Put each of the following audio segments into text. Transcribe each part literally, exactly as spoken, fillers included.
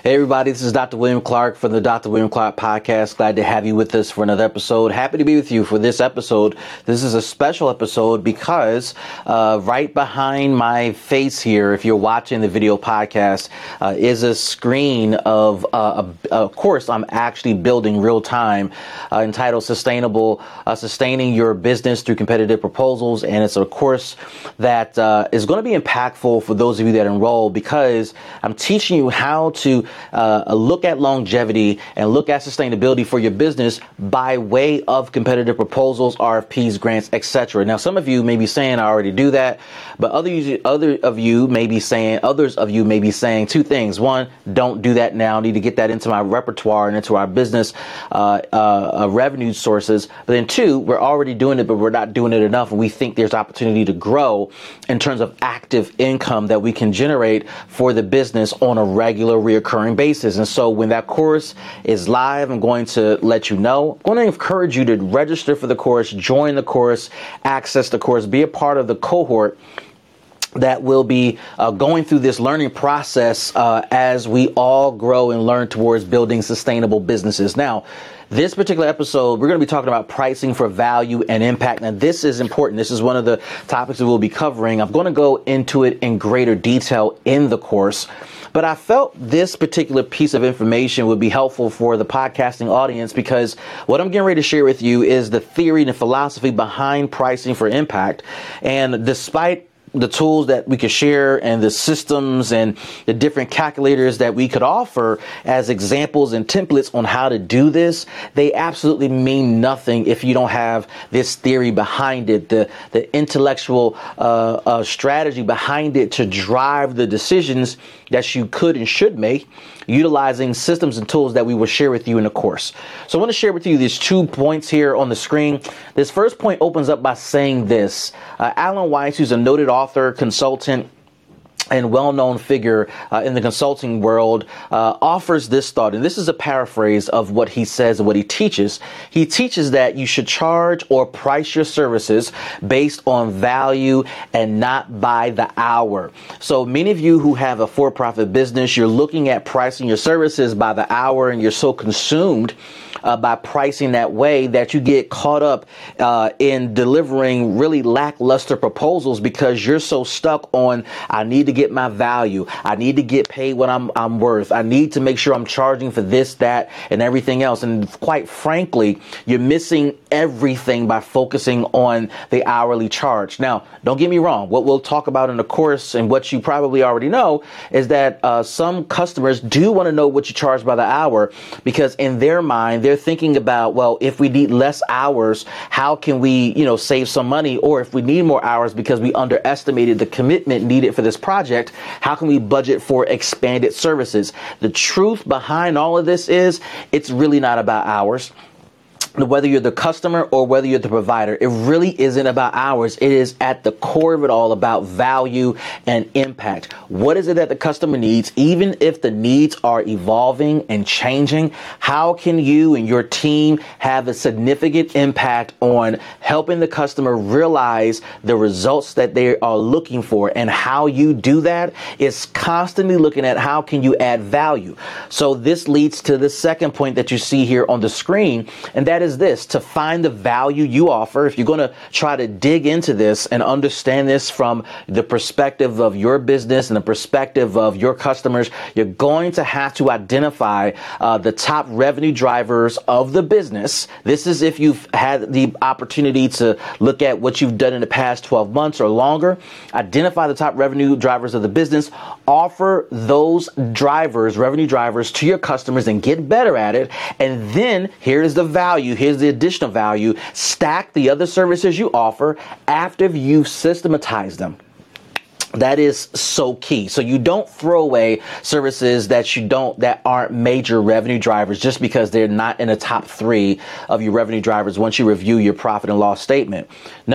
Hey everybody, this is Doctor William Clark from the Doctor William Clark Podcast. Glad to have you with us for another episode. Happy to be with you for this episode. This is a special episode because uh, right behind my face here, if you're watching the video podcast, uh, is a screen of uh, a, a course I'm actually building real time uh, entitled Sustainable, uh, Sustaining Your Business Through Competitive Proposals. And it's a course that uh, is going to be impactful for those of you that enroll because I'm teaching you how to Uh, look at longevity and look at sustainability for your business by way of competitive proposals, R F Ps, grants, et cetera. Now, some of you may be saying I already do that, but other other of you may be saying others of you may be saying two things. One, don't do that now. I need to get that into my repertoire and into our business uh, uh, revenue sources. But then two, we're already doing it, but we're not doing it enough, and we think there's opportunity to grow in terms of active income that we can generate for the business on a regular, reoccurring basis. And so when that course is live, I'm going to let you know. I'm going to encourage you to register for the course, join the course, access the course, be a part of the cohort that will be uh, going through this learning process uh, as we all grow and learn towards building sustainable businesses. Now, this particular episode, we're going to be talking about pricing for value and impact. Now, this is important. This is one of the topics that we'll be covering. I'm going to go into it in greater detail in the course, but I felt this particular piece of information would be helpful for the podcasting audience because what I'm getting ready to share with you is the theory and the philosophy behind pricing for impact. And despite the tools that we could share and the systems and the different calculators that we could offer as examples and templates on how to do this, they absolutely mean nothing if you don't have this theory behind it, the, the intellectual uh, uh, strategy behind it to drive the decisions that you could and should make utilizing systems and tools that we will share with you in the course. So I want to share with you these two points here on the screen. This first point opens up by saying this. Uh, Alan Weiss, who's a noted author, consultant, and well-known figure uh, in the consulting world, uh, offers this thought. And this is a paraphrase of what he says and what he teaches. He teaches that you should charge or price your services based on value and not by the hour. So many of you who have a for-profit business, you're looking at pricing your services by the hour, and you're so consumed Uh, by pricing that way that you get caught up uh, in delivering really lackluster proposals because you're so stuck on, I need to get my value. I need to get paid what I'm, I'm worth. I need to make sure I'm charging for this, that, and everything else. And quite frankly, you're missing everything by focusing on the hourly charge. Now, don't get me wrong. What we'll talk about in the course and what you probably already know is that uh, some customers do want to know what you charge by the hour because in their mind, they're They're thinking about, well, if we need less hours, how can we, you know, save some money? Or if we need more hours because we underestimated the commitment needed for this project, how can we budget for expanded services? The truth behind all of this is it's really not about hours. Whether you're the customer or whether you're the provider, it really isn't about hours. It is at the core of it all about value and impact. What is it that the customer needs? Even if the needs are evolving and changing, how can you and your team have a significant impact on helping the customer realize the results that they are looking for? And how you do that is constantly looking at how can you add value. So this leads to the second point that you see here on the screen, and that is this: to find the value you offer. If you're going to try to dig into this and understand this from the perspective of your business and the perspective of your customers, you're going to have to identify uh, the top revenue drivers of the business. This is if you've had the opportunity to look at what you've done in the past twelve months or longer. Identify the top revenue drivers of the business, offer those drivers, revenue drivers, to your customers and get better at it. And then here's the value. Here's the additional value. Stack the other services you offer after you've systematized them. That is so key. So you don't throw away services that you don't, that aren't major revenue drivers just because they're not in the top three of your revenue drivers once you review your profit and loss statement. No.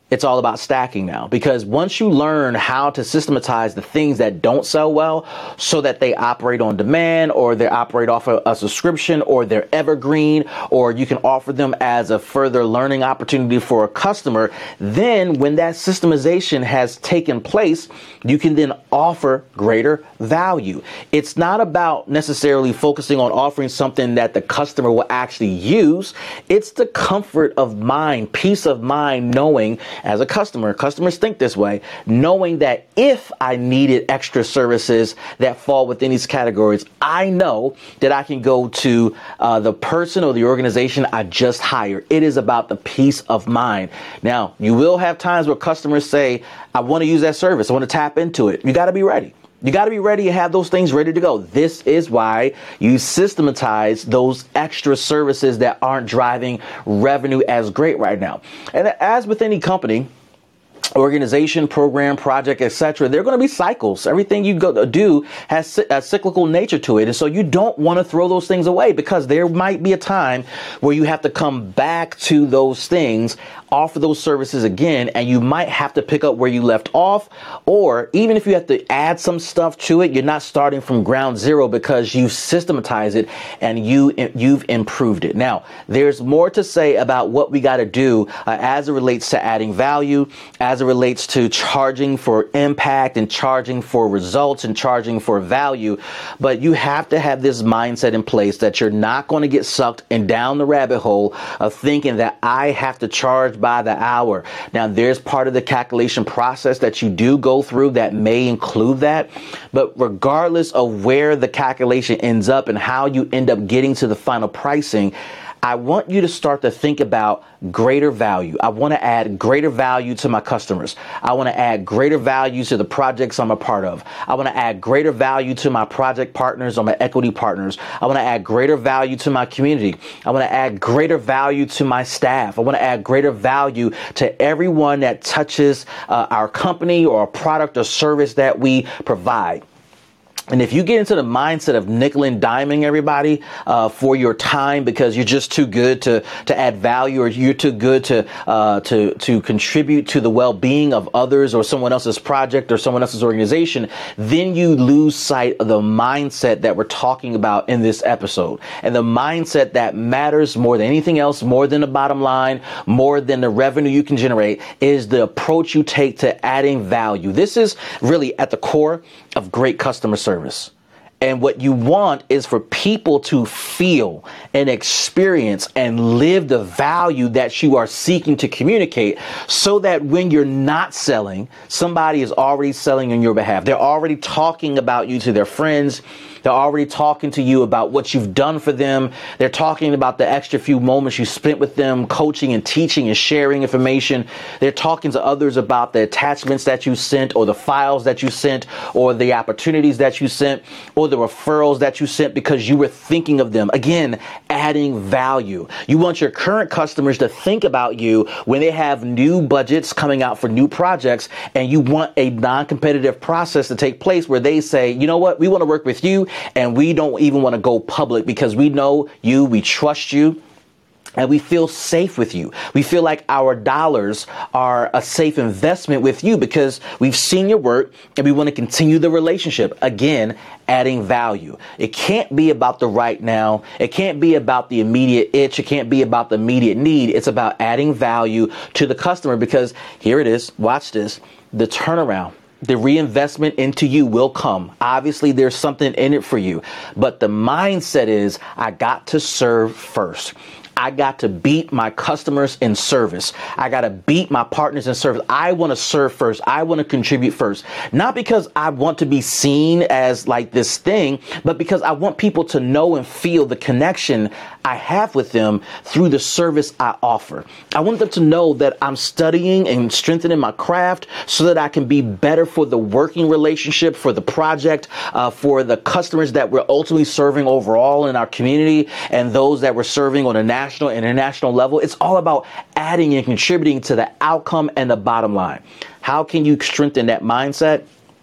It's all about stacking now, because once you learn how to systematize the things that don't sell well so that they operate on demand, or they operate off of a subscription, or they're evergreen, or you can offer them as a further learning opportunity for a customer, then when that systemization has taken place, you can then offer greater value. It's not about necessarily focusing on offering something that the customer will actually use. It's the comfort of mind, peace of mind, knowing as a customer, customers think this way, knowing that if I needed extra services that fall within these categories, I know that I can go to uh, the person or the organization I just hired. It is about the peace of mind. Now, you will have times where customers say, I want to use that service. I want to tap into it. You got to be ready. You got to be ready to have those things ready to go. This is why you systematize those extra services that aren't driving revenue as great right now. And as with any company, organization, program, project, et cetera, there are going to be cycles. Everything you go do has a cyclical nature to it. And so you don't want to throw those things away, because there might be a time where you have to come back to those things, offer those services again, and you might have to pick up where you left off. Or even if you have to add some stuff to it, you're not starting from ground zero, because you've systematized it and you, you've improved it. Now, there's more to say about what we got to do uh, as it relates to adding value, as it relates to charging for impact and charging for results and charging for value. But you have to have this mindset in place that you're not going to get sucked and down the rabbit hole of thinking that I have to charge by the hour. Now, there's part of the calculation process that you do go through that may include that. But regardless of where the calculation ends up and how you end up getting to the final pricing, I want you to start to think about greater value. I want to add greater value to my customers. I want to add greater value to the projects I'm a part of. I want to add greater value to my project partners or my equity partners. I want to add greater value to my community. I want to add greater value to my staff. I want to add greater value to everyone that touches uh, our company or a product or service that we provide. And if you get into the mindset of nickel and diming everybody uh, for your time because you're just too good to to add value, or you're too good to uh, to to contribute to the well-being of others or someone else's project or someone else's organization, then you lose sight of the mindset that we're talking about in this episode. And the mindset that matters more than anything else, more than the bottom line, more than the revenue you can generate, is the approach you take to adding value. This is really at the core of great customer service. And what you want is for people to feel and experience and live the value that you are seeking to communicate, so that when you're not selling, somebody is already selling on your behalf. They're already talking about you to their friends. They're already talking to you about what you've done for them. They're talking about the extra few moments you spent with them, coaching and teaching and sharing information. They're talking to others about the attachments that you sent, or the files that you sent, or the opportunities that you sent, or the referrals that you sent because you were thinking of them. Again, adding value. You want your current customers to think about you when they have new budgets coming out for new projects, and you want a non-competitive process to take place where they say, you know what, we want to work with you, and we don't even want to go public because we know you, we trust you, and we feel safe with you. We feel like our dollars are a safe investment with you because we've seen your work and we want to continue the relationship. Again, adding value. It can't be about the right now. It can't be about the immediate itch. It can't be about the immediate need. It's about adding value to the customer, because here it is. Watch this. The turnaround. The reinvestment into you will come. Obviously, there's something in it for you, but the mindset is, I got to serve first. I got to beat my customers in service. I got to beat my partners in service. I want to serve first. I want to contribute first. Not because I want to be seen as like this thing, but because I want people to know and feel the connection I have with them through the service I offer. I want them to know that I'm studying and strengthening my craft so that I can be better for the working relationship, for the project, uh, for the customers that we're ultimately serving overall in our community, and those that we're serving on a national, international level. It's all about adding and contributing to the outcome and the bottom line. How can you strengthen that mindset?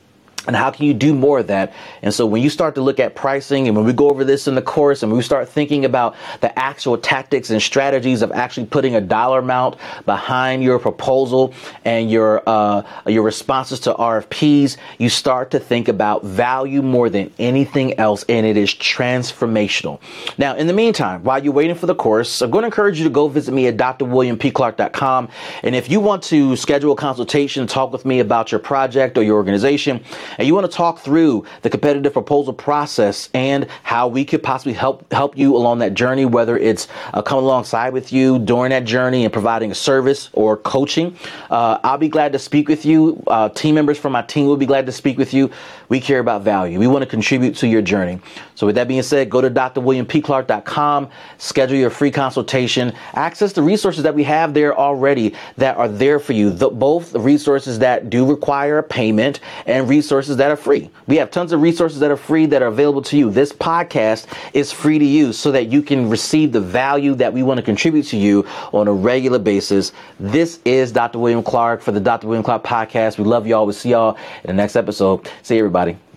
And how can you do more of that? And so when you start to look at pricing, and when we go over this in the course, and we start thinking about the actual tactics and strategies of actually putting a dollar amount behind your proposal and your uh, your responses to R F Ps, you start to think about value more than anything else, and it is transformational. Now, in the meantime, while you're waiting for the course, I'm going to encourage you to go visit me at D R William P Clark dot com. And if you want to schedule a consultation, talk with me about your project or your organization, and you want to talk through the competitive proposal process and how we could possibly help help you along that journey, whether it's uh, coming alongside with you during that journey and providing a service or coaching, uh, I'll be glad to speak with you. Uh, team members from my team will be glad to speak with you. We care about value. We want to contribute to your journey. So with that being said, go to D R William P Clark dot com, schedule your free consultation, access the resources that we have there already that are there for you, the, both the resources that do require a payment and resources that are free. We have tons of resources that are free that are available to you. This podcast is free to use so that you can receive the value that we want to contribute to you on a regular basis. This is Doctor William Clark for the Doctor William Clark Podcast. We love y'all. We'll see y'all in the next episode. See you, everybody.